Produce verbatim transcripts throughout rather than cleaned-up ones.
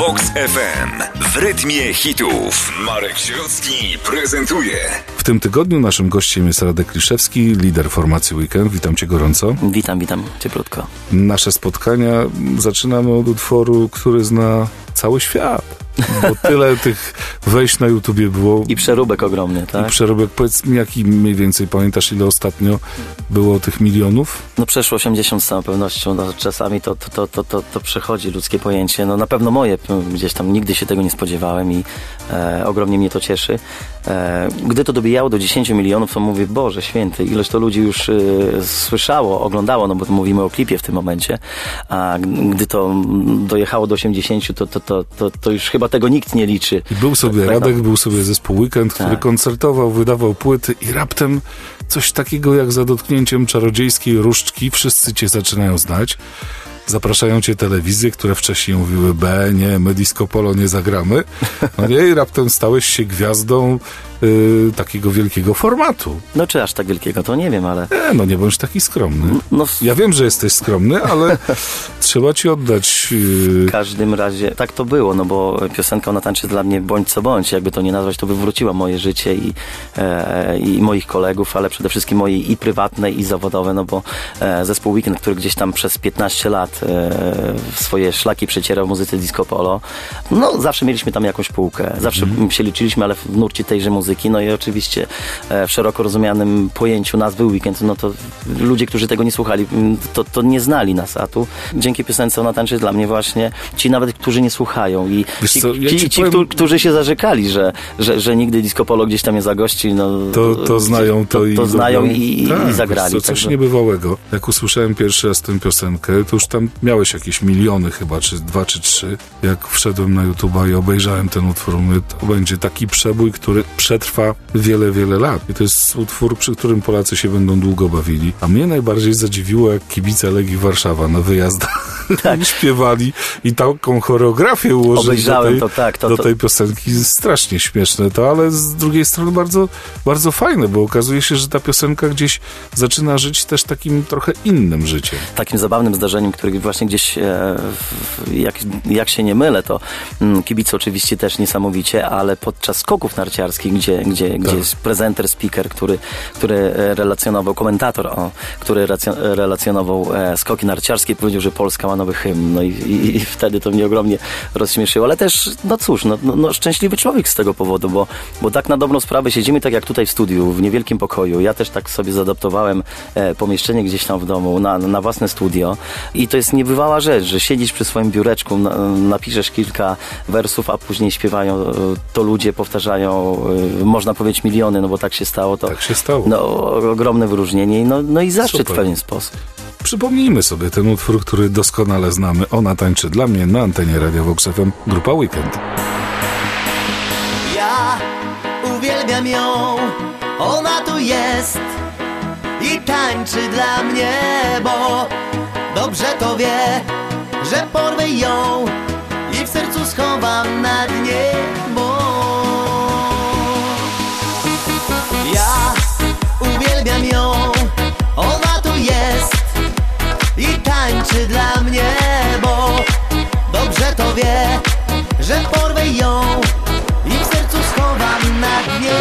Vox F M. W rytmie hitów. Marek Sierocki prezentuje. W tym tygodniu naszym gościem jest Radek Liszewski, lider formacji Weekend. Witam cię gorąco. Witam, witam cieplutko. Nasze spotkania zaczynamy od utworu, który zna cały świat. Bo tyle tych wejść na YouTubie było. I przeróbek ogromny, tak? I przeróbek. Powiedz mi, jaki mniej więcej pamiętasz, ile ostatnio było tych milionów? No przeszło osiemdziesiąt z całą pewnością. No, czasami to, to, to, to, to, to przechodzi ludzkie pojęcie. No na pewno moje. Gdzieś tam nigdy się tego nie spodziewałem i e, ogromnie mnie to cieszy. E, gdy to dobijało do dziesięciu milionów, to mówię, Boże święty, ilość to ludzi już e, słyszało, oglądało, no bo to mówimy o klipie w tym momencie. A gdy to dojechało do osiemdziesięciu, to, to, to, to, to już chyba tego nikt nie liczy. I był sobie tak, Radek, tak. był sobie zespół Weekend, tak. który koncertował, wydawał płyty i raptem coś takiego jak za dotknięciem czarodziejskiej różdżki wszyscy cię zaczynają znać. Zapraszają cię telewizje, które wcześniej mówiły B, nie, my disco polo nie zagramy. No nie, i raptem stałeś się gwiazdą y, takiego wielkiego formatu. No czy aż tak wielkiego, to nie wiem, ale... Nie, no nie bądź taki skromny. No, ja wiem, że jesteś skromny, ale trzeba ci oddać... Yy... W każdym razie tak to było, no bo piosenka Ona tańczy dla mnie bądź co bądź, jakby to nie nazwać, to wywróciła moje życie i, e, i moich kolegów, ale przede wszystkim moje i prywatne, i zawodowe, no bo e, zespół Weekend, który gdzieś tam przez piętnaście lat e, swoje szlaki przecierał w muzyce disco polo, no zawsze mieliśmy tam jakąś półkę, zawsze mm. się liczyliśmy, ale w nurcie tejże muzyki, no i oczywiście e, w szeroko rozumianym pojęciu nazwy Weekend, no to ludzie, którzy tego nie słuchali, to, to nie znali nas, a tu dzięki piosence Ona tańczy dla mnie właśnie ci nawet, którzy nie słuchają i ci, co, ja ci, ci ci powiem... którzy się zarzekali, że, że, że nigdy disco polo gdzieś tam nie zagości, no to, to znają to, to, i to znają lubią. i, tak, i zagrali. To coś także... niebywałego. Jak usłyszałem pierwszy raz tę piosenkę, to już tam miałeś jakieś miliony chyba, czy dwa, czy trzy. Jak wszedłem na YouTube'a i obejrzałem ten utwór, mówię, to będzie taki przebój, który przetrwa wiele, wiele lat. I to jest utwór, przy którym Polacy się będą długo bawili. A mnie najbardziej zadziwiło, jak kibice Legii Warszawa na wyjazdach tak. śpiewali i taką choreografię ułożyli do tej, to, tak, to, do to... tej piosenki. Strasznie śmieszne to, ale z drugiej strony bardzo, bardzo fajne, bo okazuje się, że ta piosenka gdzieś zaczyna żyć też takim trochę innym życiem. Takim zabawnym zdarzeniem, który właśnie gdzieś, e, jak, jak się nie mylę, to mm, kibice oczywiście też niesamowicie, ale podczas skoków narciarskich, gdzie, gdzie, tak. gdzie jest prezenter, speaker, który, który relacjonował, komentator, o, który racjo, relacjonował e, skoki narciarskie, powiedział, że Polska ma nowy hymn. No i, i, i wtedy to mnie ogromnie rozśmieszyło, ale też, no cóż, no, no, no szczęśliwy człowiek z tego powodu, bo, bo tak na dobrą sprawę siedzimy tak jak tutaj w studiu, w niewielkim pokoju. Ja też tak sobie zaadaptowałem e, pomieszczenie gdzieś tam w domu na, na własne studio i to jest niebywała rzecz, że siedzisz przy swoim biureczku, na, napiszesz kilka wersów, a później śpiewają, to ludzie powtarzają, e, można powiedzieć miliony, no bo tak się stało. To, tak się stało. No, ogromne wyróżnienie no, no i zaszczyt Super. w pewien sposób. Przypomnijmy sobie ten utwór, który doskonale znamy. Ona tańczy dla mnie na antenie Radia Vox F M, grupa Weekend. Ja uwielbiam ją, ona tu jest i tańczy dla mnie, bo dobrze to wie, że porwę ją i w sercu schowam na dnie, bo ja uwielbiam ją, ona tu jest i tańczy dla mnie, bo dobrze to wie, że porwę ją i w sercu schowam na dnie.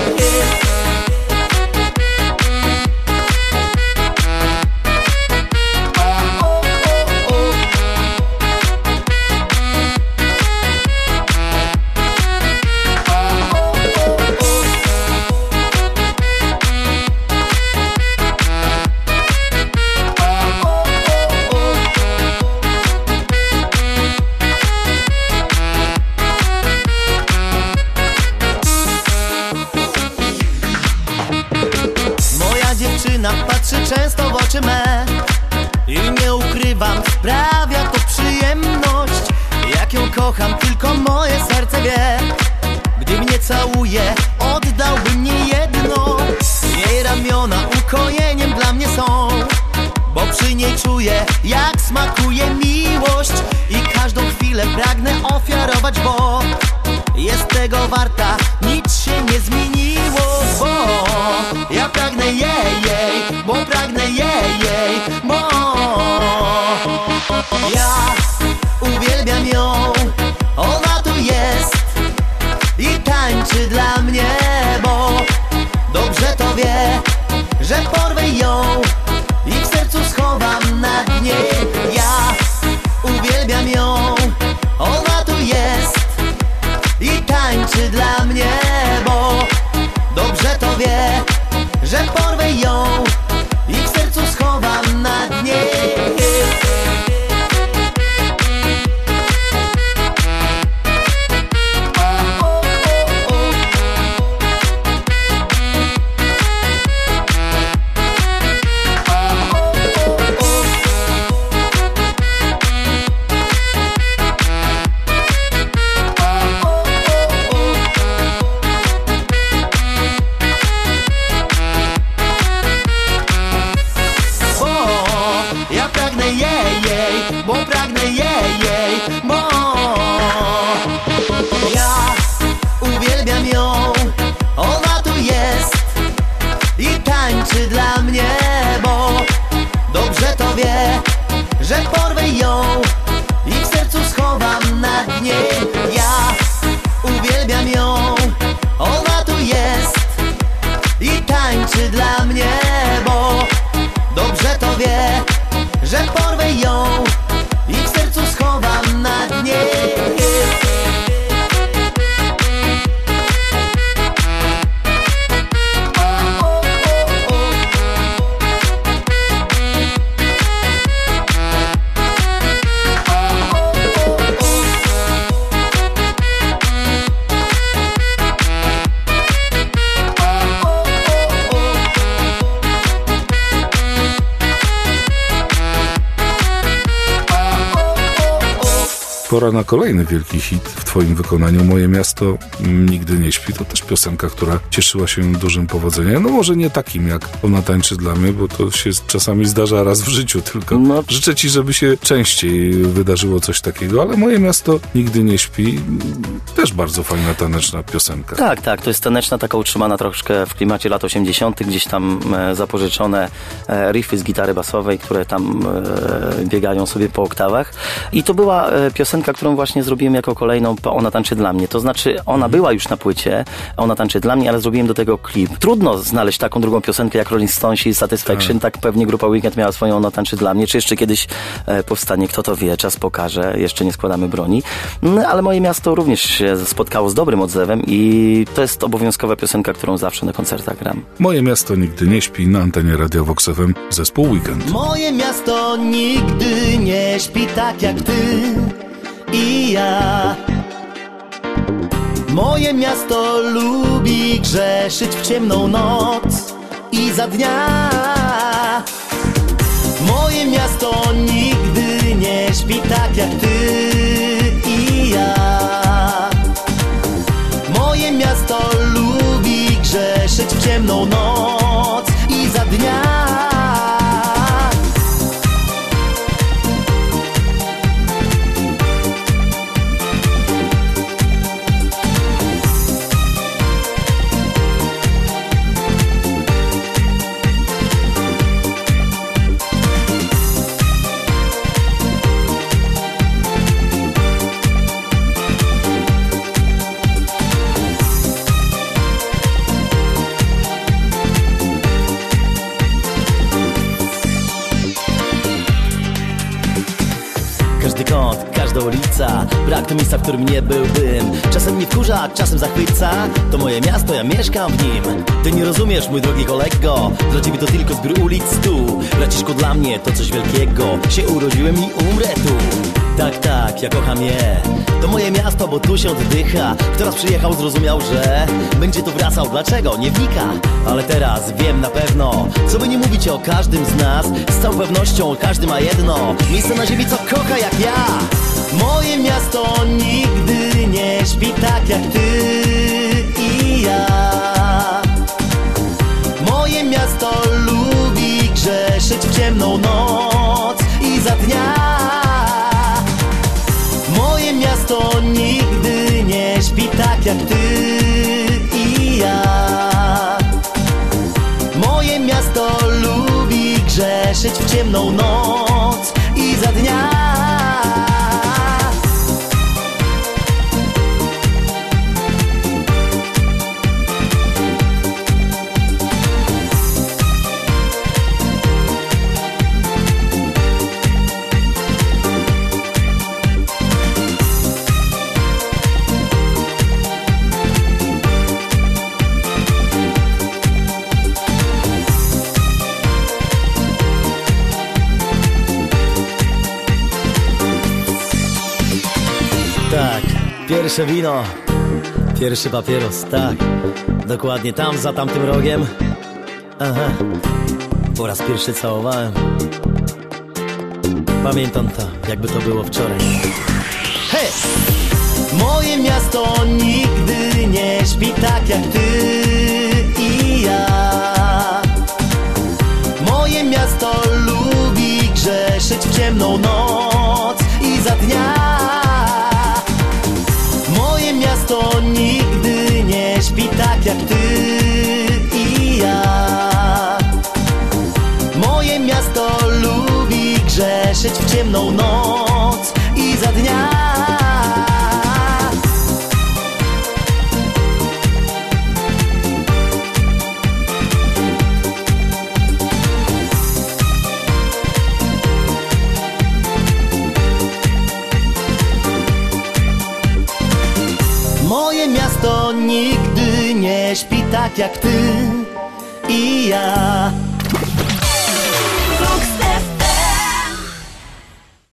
Patrzy często w oczy me i nie ukrywam, sprawia to przyjemność. Jak ją kocham, tylko moje serce wie. Gdy mnie całuje, oddałbym nie jedno. Jej ramiona ukojeniem dla mnie są, bo przy niej czuję, jak smakuje miłość. I każdą chwilę pragnę ofiarować, bo jest tego warta, nic się nie zmieniło. Bo ja pragnę jej, jej, bo pragnę jej, jej, bo ja uwielbiam ją, że porwę ją i w sercu schowam na dnie. Że porwę ją i w sercu schowam na dnie. Ja uwielbiam ją, ona tu jest i tańczy dla mnie, bo dobrze to wie, że porwę ją i w sercu schowam na dnie. Pora na kolejny wielki hit w twoim wykonaniu. Moje miasto nigdy nie śpi. To też piosenka, która cieszyła się dużym powodzeniem. No może nie takim jak Ona tańczy dla mnie, bo to się czasami zdarza raz w życiu tylko. No. Życzę ci, żeby się częściej wydarzyło coś takiego, ale Moje miasto nigdy nie śpi. Też bardzo fajna taneczna piosenka. Tak, tak. To jest taneczna, taka utrzymana troszkę w klimacie lat osiemdziesiątych. Gdzieś tam e, zapożyczone e, riffy z gitary basowej, które tam e, biegają sobie po oktawach. I to była e, piosenka, którą właśnie zrobiłem jako kolejną po Ona tańczy dla mnie. To znaczy, ona była już na płycie, Ona tańczy dla mnie, ale zrobiłem do tego klip. Trudno znaleźć taką drugą piosenkę jak Rolling Stones i Satisfaction. Tak. tak pewnie grupa Weekend miała swoją Ona tańczy dla mnie. Czy jeszcze kiedyś e, powstanie, kto to wie, czas pokaże. Jeszcze nie składamy broni. No, ale Moje miasto również się spotkało z dobrym odzewem i to jest obowiązkowa piosenka, którą zawsze na koncertach gram. Moje miasto nigdy nie śpi, na antenie Radia Vox F M, zespół Weekend. Moje miasto nigdy nie śpi tak jak ty i ja. Moje miasto lubi grzeszyć w ciemną noc i za dnia. Moje miasto nigdy nie śpi tak jak ty i ja. Moje miasto lubi grzeszyć w ciemną noc i za dnia. Każdy kąt, każda ulica, brak to miejsca, w którym nie byłbym. Czasem mnie wkurza, czasem zachwyca. To moje miasto, ja mieszkam w nim. Ty nie rozumiesz, mój drogi kolego, dla ciebie to tylko zbiór ulic stu. Braciszku, dla mnie to coś wielkiego. Się urodziłem i umrę tu. Tak, tak, ja kocham je. To moje miasto, bo tu się oddycha. Kto raz przyjechał, zrozumiał, że będzie tu wracał. Dlaczego? Nie wnika. Ale teraz wiem na pewno, co by nie mówić o każdym z nas. Z całą pewnością każdy ma jedno miejsce na ziemi, co kocha jak ja. Moje miasto nigdy nie śpi tak jak ty i ja. Moje miasto lubi grzeszyć w ciemną noc i za dnia. Moje miasto nigdy nie śpi tak jak ty i ja. Moje miasto lubi grzeszyć w ciemną noc i za dnia. Tak, pierwsze wino, pierwszy papieros, tak. Dokładnie tam, za tamtym rogiem. Aha. Po raz pierwszy całowałem. Pamiętam to, jakby to było wczoraj. Hej! Moje miasto nigdy nie śpi tak jak ty i ja. Moje miasto lubi grzeszyć w ciemną noc i za dnia. Moje miasto nigdy nie śpi tak jak ty i ja. Moje miasto lubi grzeszyć w ciemną noc i za dnia. Moje miasto nigdy nie śpi tak jak ty i ja.